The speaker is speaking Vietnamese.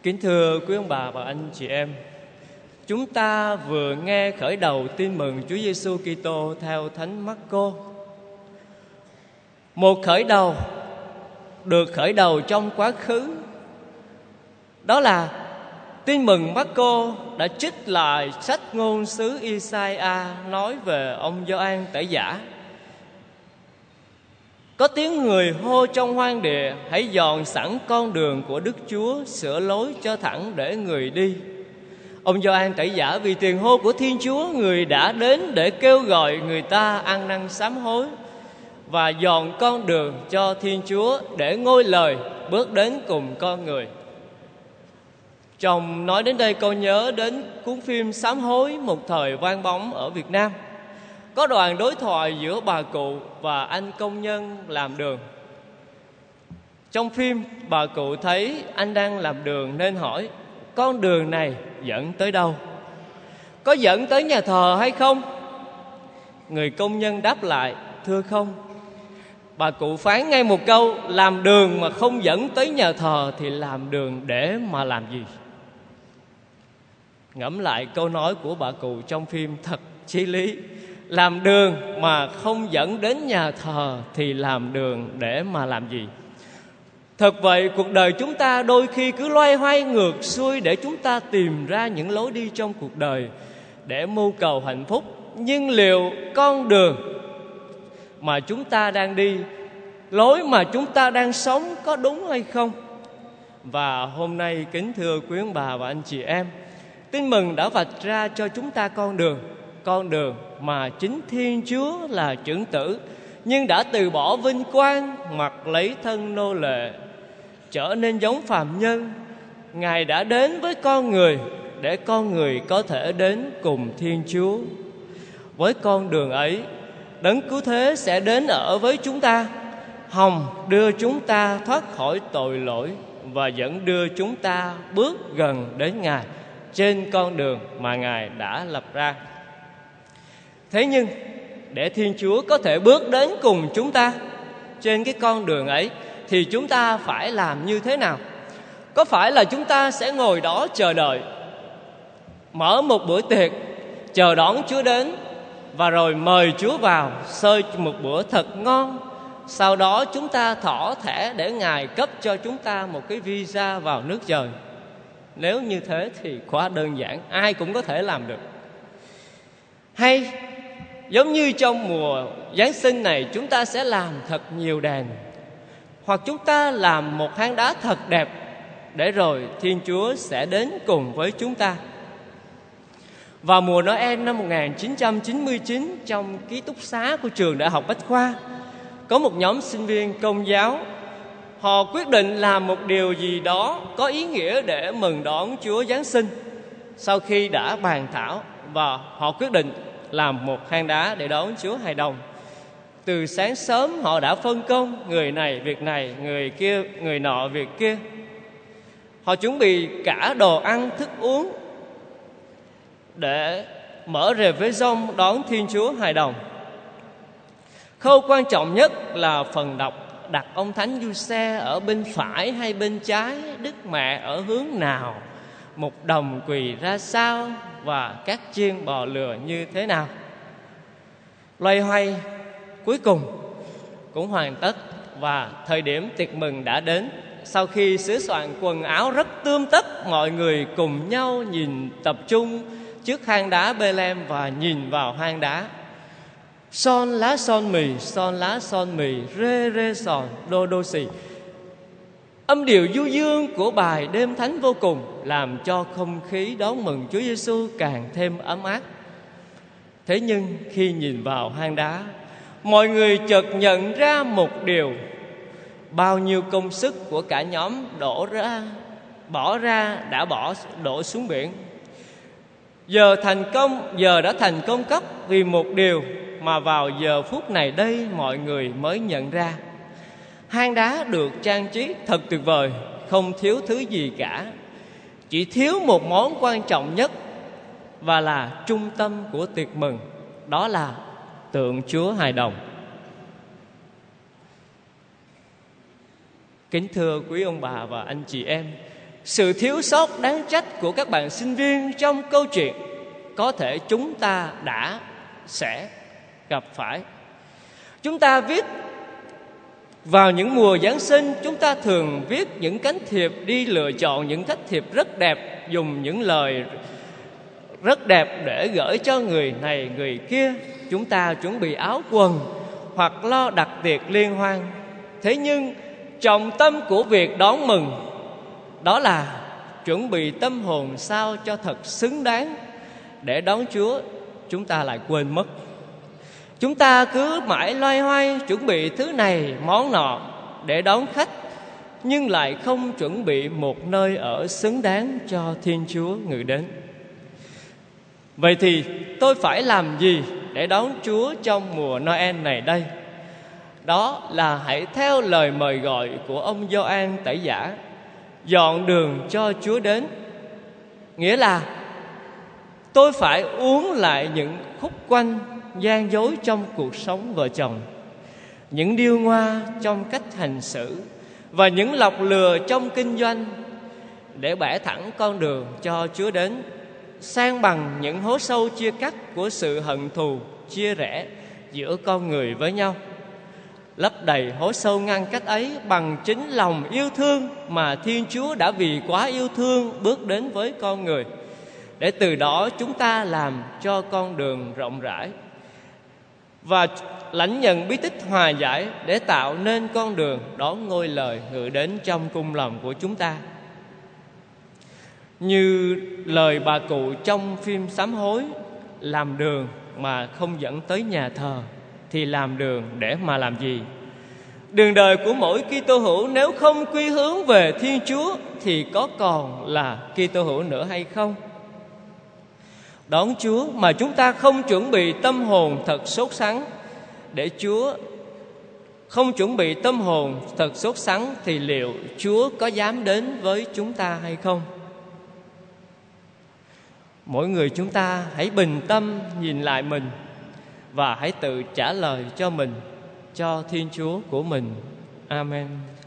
Kính thưa quý ông bà và anh chị em, chúng ta vừa nghe khởi đầu tin mừng Chúa Giêsu Kitô theo Thánh Mác-cô. Một khởi đầu được khởi đầu trong quá khứ, đó là tin mừng Mác-cô đã trích lại sách ngôn sứ Isaiah nói về ông Gioan Tẩy Giả. Có tiếng người hô trong hoang địa: hãy dọn sẵn con đường của Đức Chúa, sửa lối cho thẳng để người đi. Ông Gioan Tẩy Giả vì tiền hô của Thiên Chúa, người đã đến để kêu gọi người ta ăn năn sám hối và dọn con đường cho Thiên Chúa, để ngôi lời bước đến cùng con người. Chồng nói đến đây, con nhớ đến cuốn phim Sám hối một thời vang bóng ở Việt Nam. Có đoạn đối thoại giữa bà cụ và anh công nhân làm đường. Trong phim, bà cụ thấy anh đang làm đường nên hỏi: con đường này dẫn tới đâu? Có dẫn tới nhà thờ hay không? Người công nhân đáp lại: thưa không. Bà cụ phán ngay một câu: làm đường mà không dẫn tới nhà thờ thì làm đường để mà làm gì? Ngẫm lại câu nói của bà cụ trong phim thật chí lý. Làm đường mà không dẫn đến nhà thờ thì làm đường để mà làm gì? Thật vậy, cuộc đời chúng ta đôi khi cứ loay hoay ngược xuôi để chúng ta tìm ra những lối đi trong cuộc đời để mưu cầu hạnh phúc. Nhưng liệu con đường mà chúng ta đang đi, lối mà chúng ta đang sống có đúng hay không? Và hôm nay, kính thưa quý ông bà và anh chị em, tin mừng đã vạch ra cho chúng ta con đường mà chính Thiên Chúa là chưởng tử, nhưng đã từ bỏ vinh quang, mặc lấy thân nô lệ, trở nên giống phàm nhân. Ngài đã đến với con người để con người có thể đến cùng Thiên Chúa. Với con đường ấy, Đấng Cứu Thế sẽ đến ở với chúng ta, hòng đưa chúng ta thoát khỏi tội lỗi và dẫn đưa chúng ta bước gần đến Ngài trên con đường mà Ngài đã lập ra. Thế nhưng để Thiên Chúa có thể bước đến cùng chúng ta trên cái con đường ấy thì chúng ta phải làm như thế nào? Có phải là chúng ta sẽ ngồi đó chờ đợi, mở một bữa tiệc chờ đón Chúa đến, và rồi mời Chúa vào xơi một bữa thật ngon, sau đó chúng ta thỏ thẻ để Ngài cấp cho chúng ta một cái visa vào nước trời? Nếu như thế thì quá đơn giản, ai cũng có thể làm được. Hay giống như trong mùa Giáng sinh này, chúng ta sẽ làm thật nhiều đèn, hoặc chúng ta làm một hang đá thật đẹp, để rồi Thiên Chúa sẽ đến cùng với chúng ta. Vào mùa Noel năm 1999, trong ký túc xá của trường Đại học Bách Khoa, có một nhóm sinh viên Công giáo. Họ quyết định làm một điều gì đó có ý nghĩa để mừng đón Chúa Giáng sinh. Sau khi đã bàn thảo, và họ quyết định làm một hang đá để đón Chúa Hài Đồng. Từ sáng sớm họ đã phân công, người này việc này, người kia người nọ việc kia. Họ chuẩn bị cả đồ ăn thức uống để mở rèm với rông đón Thiên Chúa Hài Đồng. Khâu quan trọng nhất là phần đọc, đặt ông Thánh Giuse ở bên phải hay bên trái, Đức Mẹ ở hướng nào, một đồng quỳ ra sao, và các chiên bò lừa như thế nào. Loay hoay cuối cùng cũng hoàn tất, và thời điểm tiệc mừng đã đến. Sau khi sửa soạn quần áo rất tươm tất, mọi người cùng nhau nhìn tập trung trước hang đá Bê-lem và nhìn vào hang đá. Son lá son mì, rê rê sòn, đô đô xì. Âm điệu du dương của bài Đêm Thánh vô cùng làm cho không khí đón mừng Chúa Giêsu càng thêm ấm áp. Thế nhưng khi nhìn vào hang đá, mọi người chợt nhận ra một điều: bao nhiêu công sức của cả nhóm đã đổ xuống biển. Giờ đã thành công cấp vì một điều mà vào giờ phút này đây mọi người mới nhận ra. Hang đá được trang trí thật tuyệt vời, không thiếu thứ gì cả. Chỉ thiếu một món quan trọng nhất và là trung tâm của tiệc mừng, đó là tượng Chúa Hài Đồng. Kính thưa quý ông bà và anh chị em, Sự thiếu sót đáng trách của các bạn sinh viên trong câu chuyện có thể chúng ta sẽ gặp phải. Chúng ta viết vào những mùa Giáng sinh, chúng ta thường viết những cánh thiệp, đi lựa chọn những cánh thiệp rất đẹp, dùng những lời rất đẹp để gửi cho người này người kia. Chúng ta chuẩn bị áo quần hoặc lo đặt tiệc liên hoan. Thế nhưng trọng tâm của việc đón mừng đó là chuẩn bị tâm hồn sao cho thật xứng đáng để đón Chúa. Chúng ta lại quên mất. Chúng ta cứ mãi loay hoay chuẩn bị thứ này món nọ để đón khách, nhưng lại không chuẩn bị một nơi ở xứng đáng cho Thiên Chúa ngự đến. Vậy thì tôi phải làm gì để đón Chúa trong mùa Noel này đây? Đó là hãy theo lời mời gọi của ông Gioan Tẩy Giả, dọn đường cho Chúa đến. Nghĩa là tôi phải uống lại những khúc quanh gian dối trong cuộc sống vợ chồng, những điêu ngoa trong cách hành xử và những lọc lừa trong kinh doanh, để bẻ thẳng con đường cho Chúa đến, san bằng những hố sâu chia cắt của sự hận thù, chia rẽ giữa con người với nhau, lấp đầy hố sâu ngăn cách ấy bằng chính lòng yêu thương mà Thiên Chúa đã vì quá yêu thương bước đến với con người, để từ đó chúng ta làm cho con đường rộng rãi và lãnh nhận bí tích hòa giải để tạo nên con đường đón ngôi lời ngự đến trong cung lòng của chúng ta. Như lời bà cụ trong phim Sám Hối, làm đường mà không dẫn tới nhà thờ thì làm đường để mà làm gì? Đường đời của mỗi Kitô hữu nếu không quy hướng về Thiên Chúa thì có còn là Kitô hữu nữa hay không? Đón Chúa mà chúng ta không chuẩn bị tâm hồn thật sốt sắng để Chúa, không chuẩn bị tâm hồn thật sốt sắng thì liệu Chúa có dám đến với chúng ta hay không? Mỗi người chúng ta hãy bình tâm nhìn lại mình và hãy tự trả lời cho mình, cho Thiên Chúa của mình. Amen.